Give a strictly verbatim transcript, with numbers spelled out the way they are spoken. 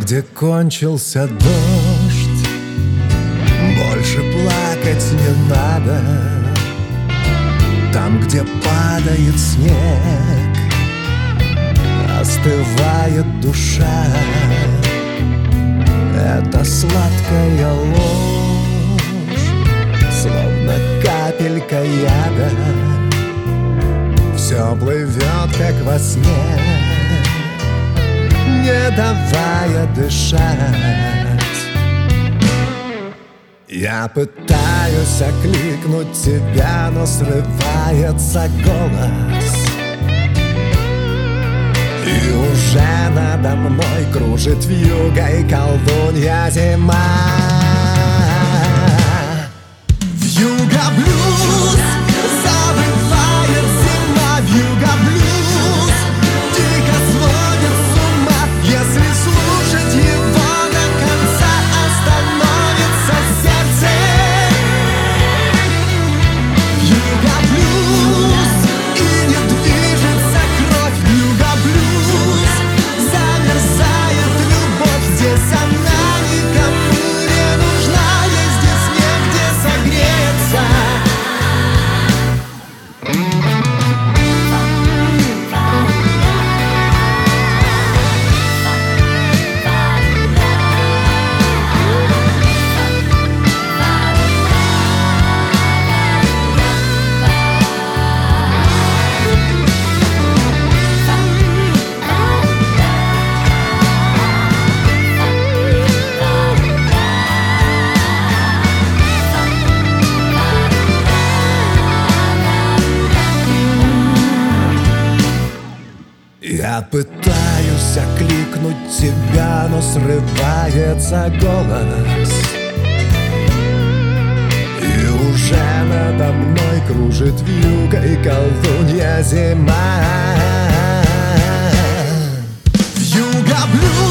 где кончился дождь, больше плакать не надо. Там, где падает снег, остывает душа. Это сладкая ложь, словно капелька яда. Все плывет, как во сне, не давая дышать. Я пытаюсь окликнуть тебя, но срывается голос, и уже надо мной кружит вьюгой колдунья зима. Вьюга-блюз завывает зима, вьюга-блюз дико сводит с ума. Если слушать его до конца, остановится сердце. Вьюга-блюз, и не движется кровь. Вьюга-блюз, замерзает любовь. Здесь она никому не нужна, ей здесь негде согреться. Я пытаюсь окликнуть тебя, но срывается голос, и уже надо мной кружит вьюгой колдунья зима. Вьюга-блюз